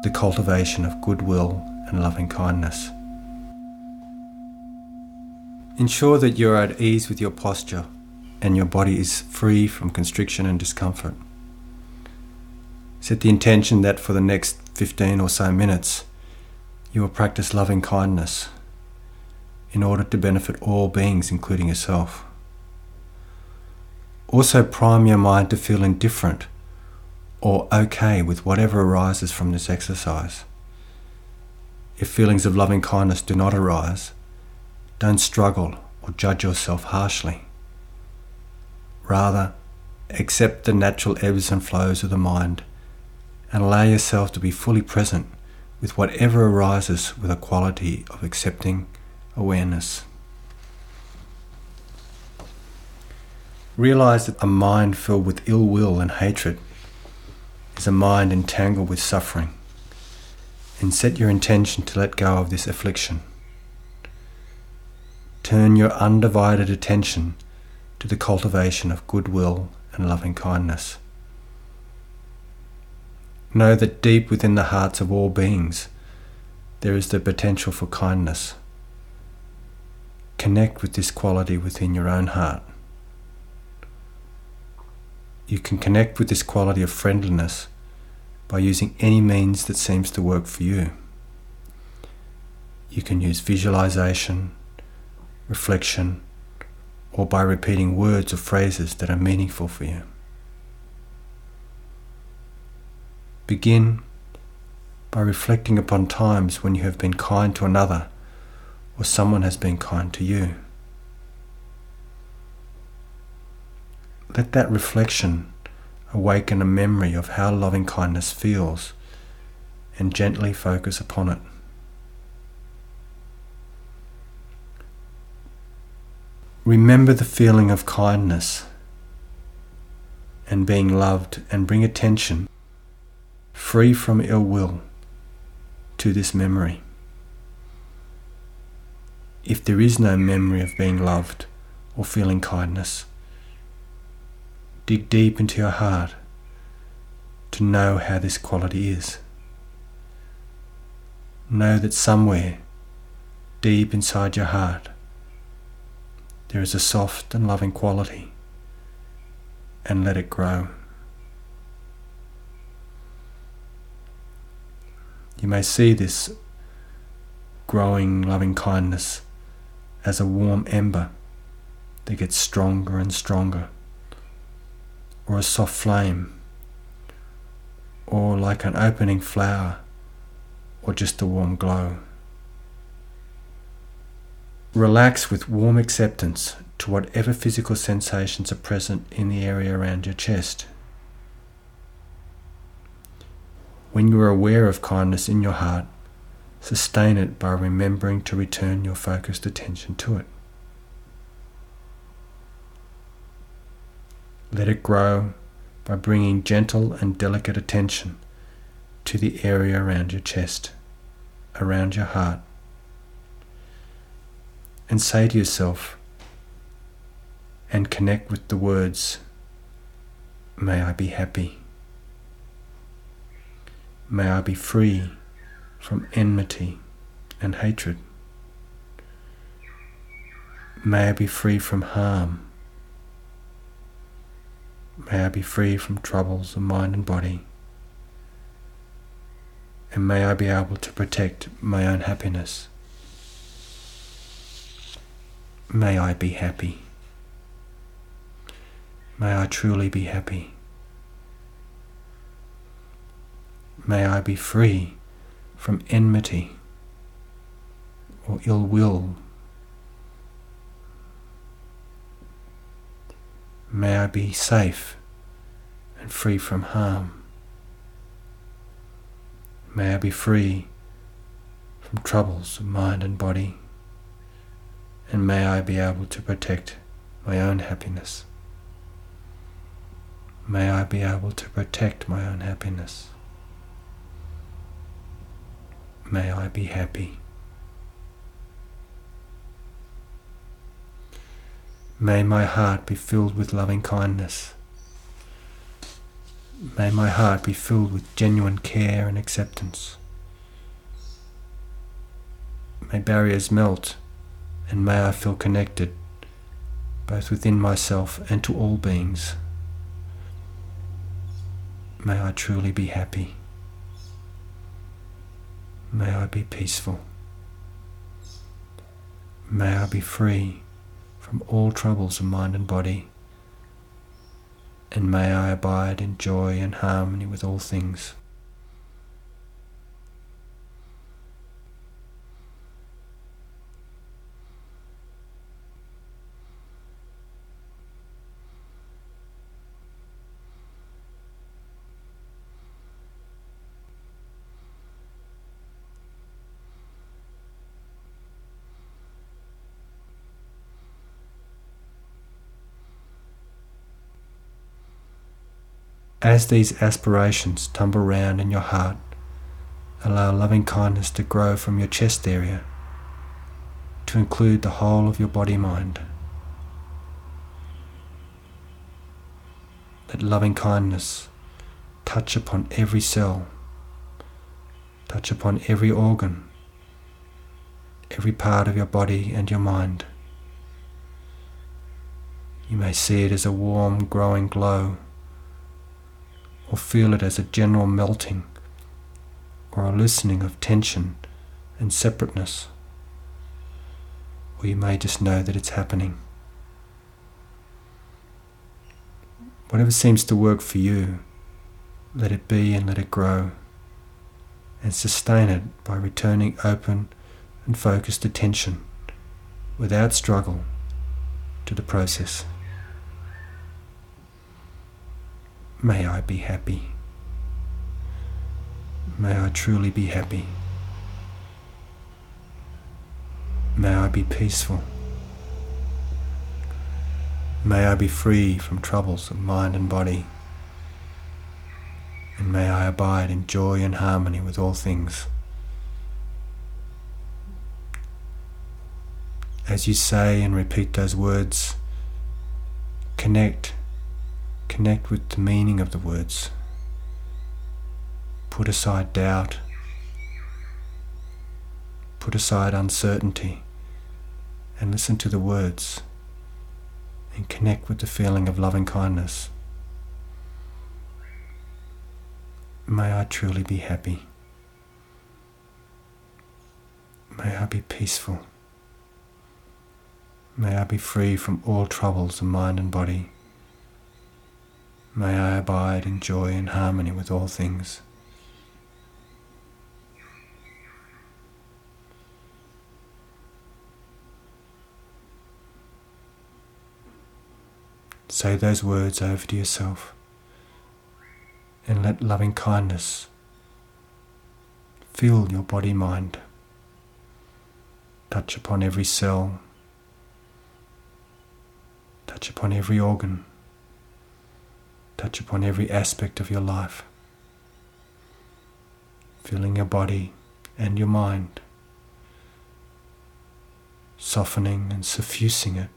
the cultivation of goodwill and loving kindness. Ensure that you are at ease with your posture and your body is free from constriction and discomfort. Set the intention that for the next 15 or so minutes, you will practice loving kindness in order to benefit all beings, including yourself. Also prime your mind to feel indifferent or okay with whatever arises from this exercise. If feelings of loving kindness do not arise, don't struggle or judge yourself harshly. Rather, accept the natural ebbs and flows of the mind and allow yourself to be fully present with whatever arises with a quality of accepting awareness. Realize that a mind filled with ill will and hatred is a mind entangled with suffering, and set your intention to let go of this affliction. Turn your undivided attention to the cultivation of goodwill and loving kindness. Know that deep within the hearts of all beings, there is the potential for kindness. Connect with this quality within your own heart. You can connect with this quality of friendliness by using any means that seems to work for you. You can use visualization, reflection, or by repeating words or phrases that are meaningful for you. Begin by reflecting upon times when you have been kind to another or someone has been kind to you. Let that reflection awaken a memory of how loving kindness feels and gently focus upon it. Remember the feeling of kindness and being loved and bring attention, free from ill will, to this memory. If there is no memory of being loved or feeling kindness, dig deep into your heart to know how this quality is. Know that somewhere, deep inside your heart, there is a soft and loving quality, and let it grow. You may see this growing loving kindness as a warm ember that gets stronger and stronger, or a soft flame, or like an opening flower, or just a warm glow. Relax with warm acceptance to whatever physical sensations are present in the area around your chest. When you are aware of kindness in your heart, sustain it by remembering to return your focused attention to it. Let it grow by bringing gentle and delicate attention to the area around your chest, around your heart. And say to yourself, and connect with the words, may I be happy. May I be free from enmity and hatred. May I be free from harm. May I be free from troubles of mind and body. And may I be able to protect my own happiness. May I be happy. May I truly be happy. May I be free from enmity or ill will. May I be safe and free from harm. May I be free from troubles of mind and body. And may I be able to protect my own happiness. May I be able to protect my own happiness. May I be happy. May my heart be filled with loving kindness. May my heart be filled with genuine care and acceptance. May barriers melt, and may I feel connected, both within myself and to all beings. May I truly be happy. May I be peaceful. May I be free from all troubles of mind and body, and may I abide in joy and harmony with all things. As these aspirations tumble round in your heart, allow loving kindness to grow from your chest area to include the whole of your body-mind. Let loving kindness touch upon every cell, touch upon every organ, every part of your body and your mind. You may see it as a warm, growing glow, or feel it as a general melting or a loosening of tension and separateness, or you may just know that it's happening. Whatever seems to work for you, let it be and let it grow, and sustain it by returning open and focused attention without struggle to the process. May I be happy. May I truly be happy. May I be peaceful. May I be free from troubles of mind and body. And may I abide in joy and harmony with all things. As you say and repeat those words, connect with the meaning of the words. Put aside doubt. Put aside uncertainty and listen to the words and connect with the feeling of loving kindness. May I truly be happy. May I be peaceful. May I be free from all troubles of mind and body. May I abide in joy and harmony with all things. Say those words over to yourself and let loving kindness fill your body-mind, touch upon every cell, touch upon every organ, touch upon every aspect of your life, filling your body and your mind, softening and suffusing it.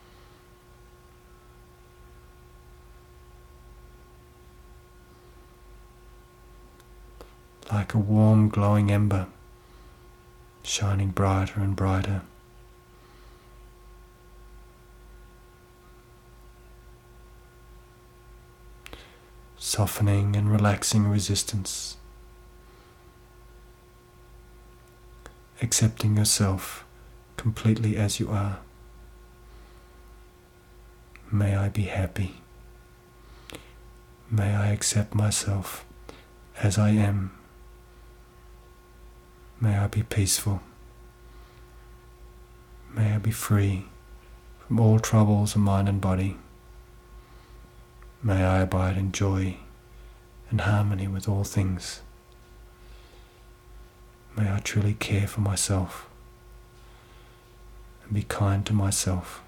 Like a warm, glowing ember, shining brighter and brighter. Softening and relaxing resistance, accepting yourself completely as you are. May I be happy. May I accept myself as I am. May I be peaceful. May I be free from all troubles of mind and body. May I abide in joy and harmony with all things. May I truly care for myself and be kind to myself.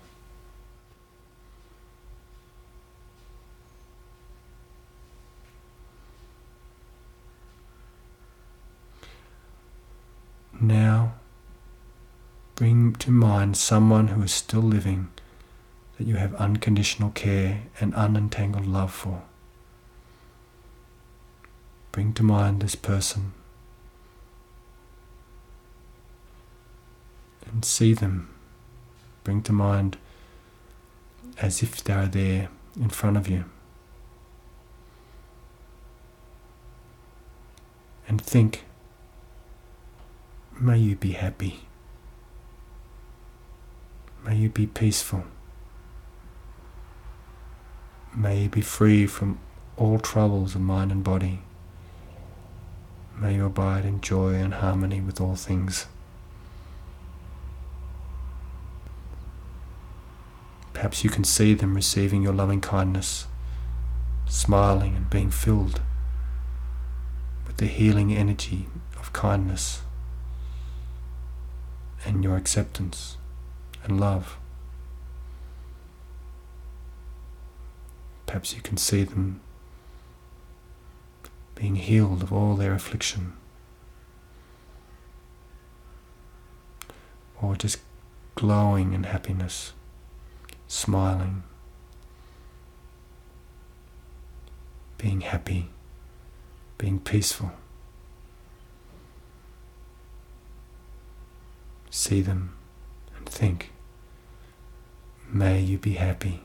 Now, bring to mind someone who is still living that you have unconditional care and unentangled love for. Bring to mind this person and see them, bring to mind as if they are there in front of you. And think, may you be happy. May you be peaceful. May you be free from all troubles of mind and body. May you abide in joy and harmony with all things. Perhaps you can see them receiving your loving kindness, smiling and being filled with the healing energy of kindness and your acceptance and love. Perhaps you can see them being healed of all their affliction, or just glowing in happiness, smiling, being happy, being peaceful. See them and think, may you be happy.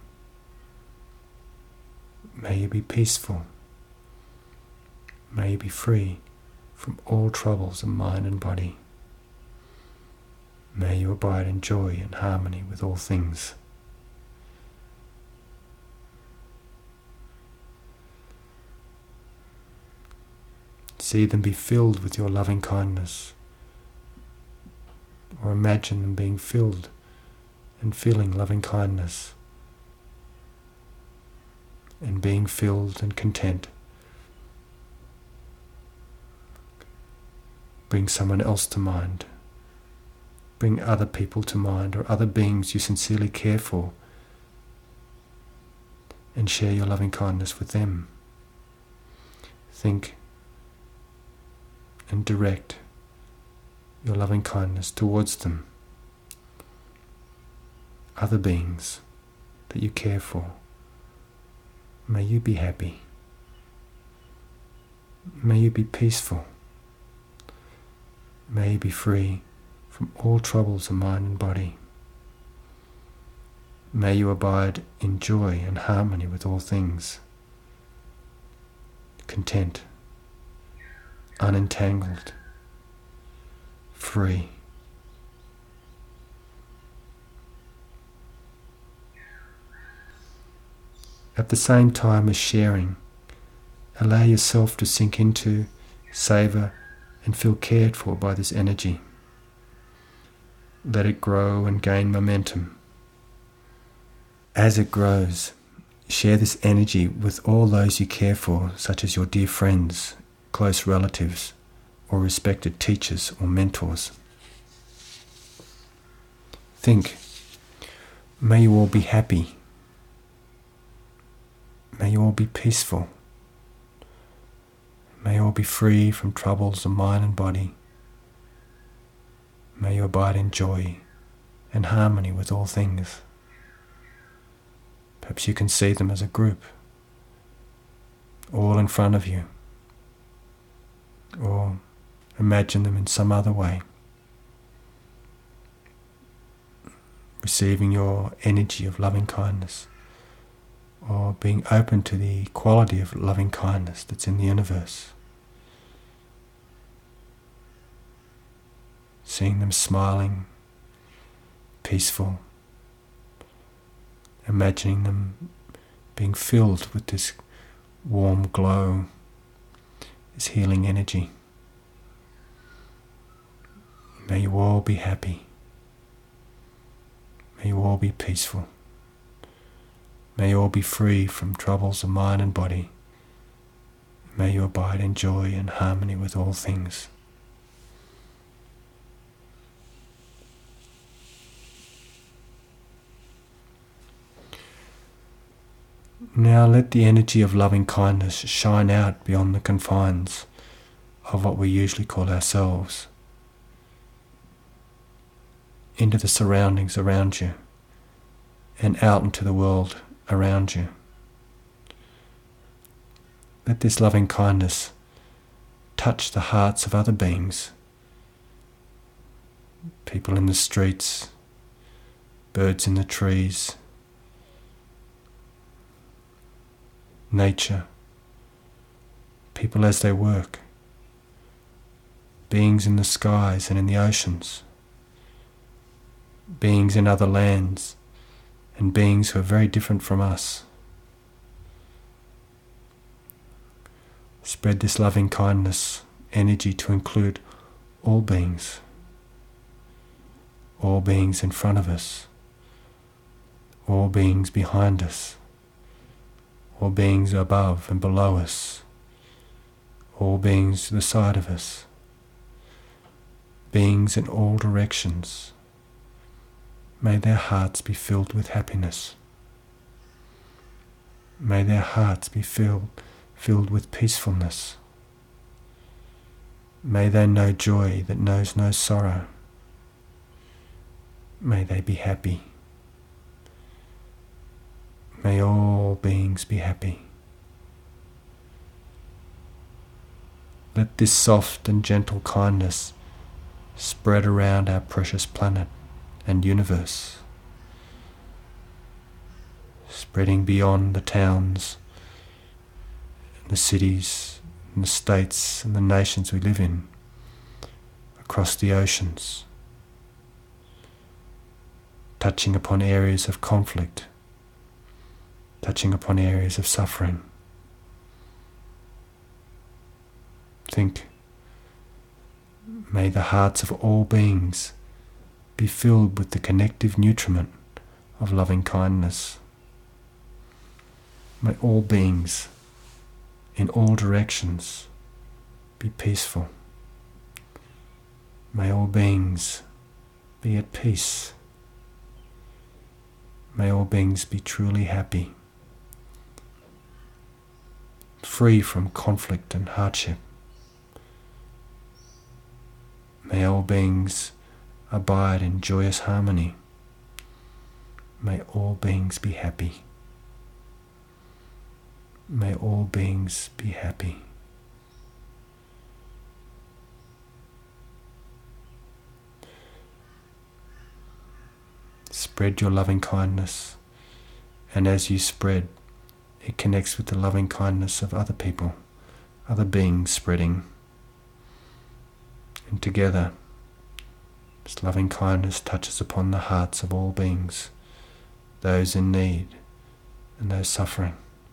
May you be peaceful. May you be free from all troubles of mind and body. May you abide in joy and harmony with all things. See them be filled with your loving kindness, or imagine them being filled and feeling loving kindness, and being filled and content. Bring someone else to mind. Bring other people to mind, or other beings you sincerely care for, and share your loving kindness with them. Think and direct your loving kindness towards them, other beings that you care for. May you be happy. May you be peaceful. May you be free from all troubles of mind and body. May you abide in joy and harmony with all things, content, unentangled, free. At the same time as sharing, allow yourself to sink into, savor, and feel cared for by this energy. Let it grow and gain momentum. As it grows, share this energy with all those you care for, such as your dear friends, close relatives, or respected teachers or mentors. Think, may you all be happy. May you all be peaceful. May you all be free from troubles of mind and body. May you abide in joy and harmony with all things. Perhaps you can see them as a group, all in front of you, or imagine them in some other way, receiving your energy of loving kindness, or being open to the quality of loving kindness that's in the universe. Seeing them smiling, peaceful, imagining them being filled with this warm glow, this healing energy. May you all be happy. May you all be peaceful. May you all be free from troubles of mind and body. May you abide in joy and harmony with all things. Now let the energy of loving kindness shine out beyond the confines of what we usually call ourselves, into the surroundings around you, and out into the world around you. Let this loving kindness touch the hearts of other beings people in the streets, birds in the trees, nature, people as they work, beings in the skies and in the oceans, beings in other lands, and beings who are very different from us. Spread this loving kindness energy to include all beings in front of us, all beings behind us, all beings above and below us, all beings to the side of us, beings in all directions. May their hearts be filled with happiness. May their hearts be filled with peacefulness. May they know joy that knows no sorrow. May they be happy. May all beings be happy. Let this soft and gentle kindness spread around our precious planet and universe, spreading beyond the towns, and the cities, and the states and the nations we live in, across the oceans, touching upon areas of conflict, touching upon areas of suffering. Think, may the hearts of all beings be filled with the connective nutriment of loving kindness. May all beings in all directions be peaceful. May all beings be at peace. May all beings be truly happy, free from conflict and hardship. May all beings abide in joyous harmony. May all beings be happy. May all beings be happy. Spread your loving kindness, and as you spread, it connects with the loving kindness of other people, other beings spreading. And together, this loving kindness touches upon the hearts of all beings, those in need and those suffering.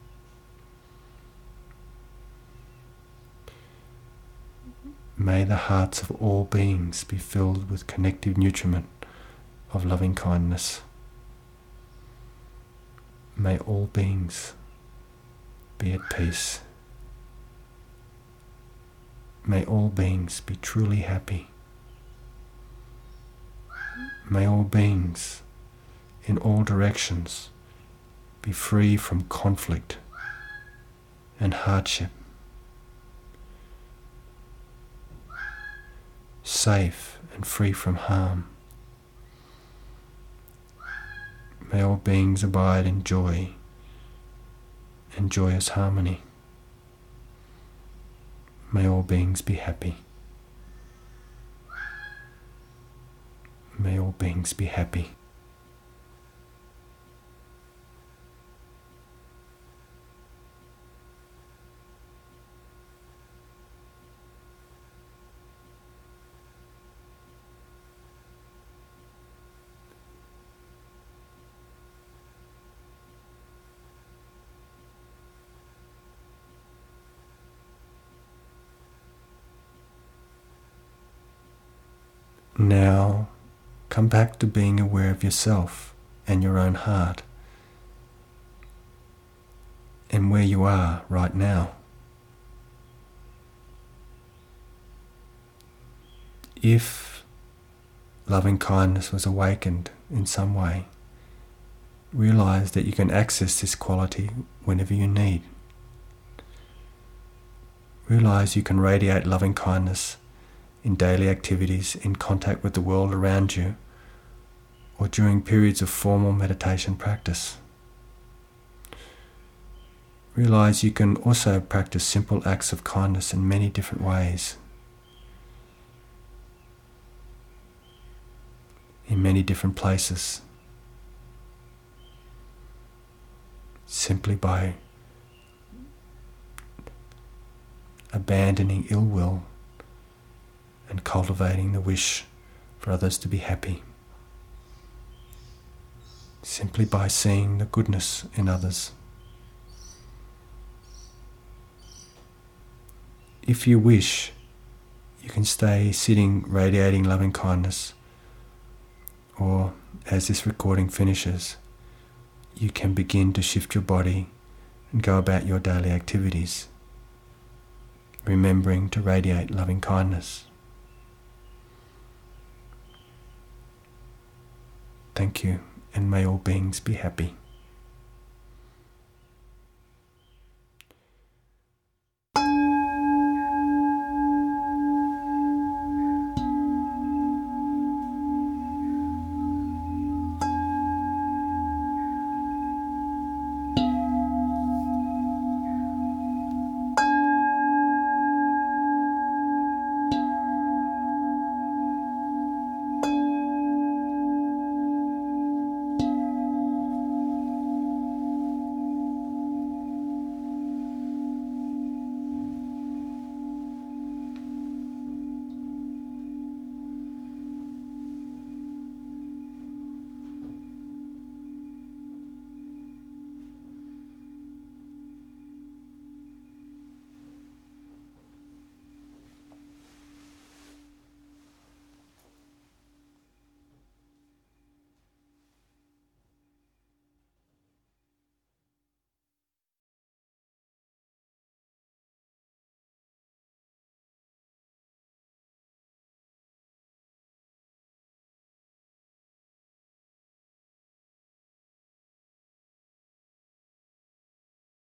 May the hearts of all beings be filled with connective nutriment of loving kindness. May all beings be at peace. May all beings be truly happy. May all beings in all directions be free from conflict and hardship, safe and free from harm. May all beings abide in joy and joyous harmony. May all beings be happy. May all beings be happy. Now, come back to being aware of yourself and your own heart and where you are right now. If loving kindness was awakened in some way, realize that you can access this quality whenever you need. Realize you can radiate loving kindness in daily activities, in contact with the world around you, or during periods of formal meditation practice. Realize you can also practice simple acts of kindness in many different ways. many different places, simply by abandoning ill will and cultivating the wish for others to be happy, simply by seeing the goodness in others. If you wish, you can stay sitting radiating loving kindness, or as this recording finishes, you can begin to shift your body and go about your daily activities, remembering to radiate loving kindness. Thank you, and may all beings be happy.